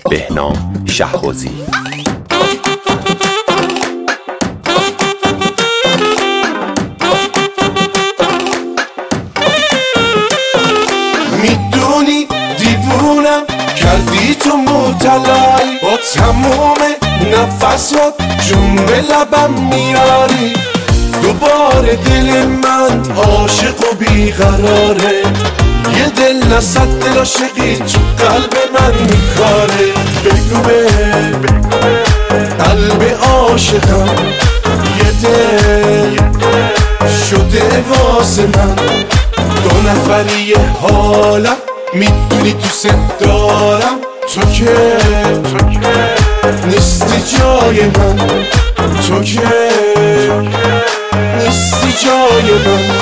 بهنام شهبازی. میدونی دیوونم کردی تو مطلعی، با تموم نفسات جون به لبم میاری. دوباره دل من عاشق و بیقراره، یه دل نصد دل عاشقی تو قلب من میکاره. بگو به قلب عاشقم یه دل شده واسه من. دو نفری حالم میدونی دوست دارم، تو که نیستی جای من، تو که نیستی جای من.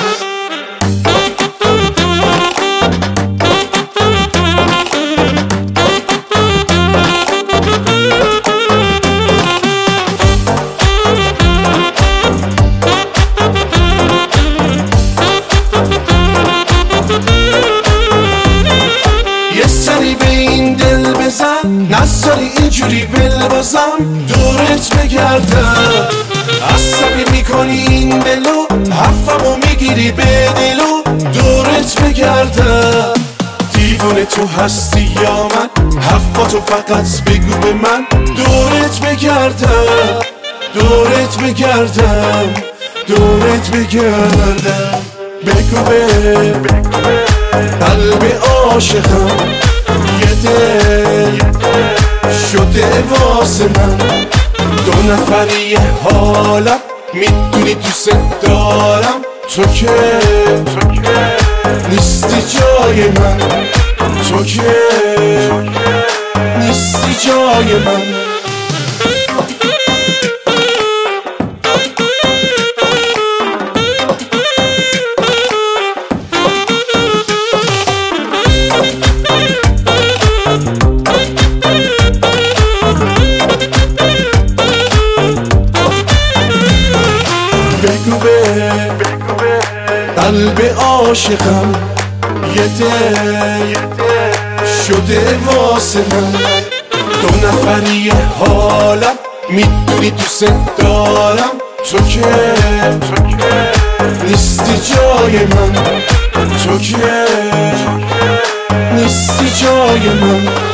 یه سری به این دل بزن، نذاری اینجوری بل بازم دورت بگردم. عصبی میکنی این دلو، حرفمو میگیری به دلو دورت بگردم. دیوونه تو هستی یا من، حرفاتو فقط بگو به من دورت بگردم، دورت بگردم، دورت بگردم. بگو به قلب عاشقم یه دل شده واسه من. دو نفری حالم میدونی دوست دارم، تو که نیستی جای من، تو که نیستی جای من. بگو به قلب عاشقم یه دل شده واسه من. دو نفری حالم میدونی دوست دارم، تو که نیستی جای من، تو که نیستی جای من.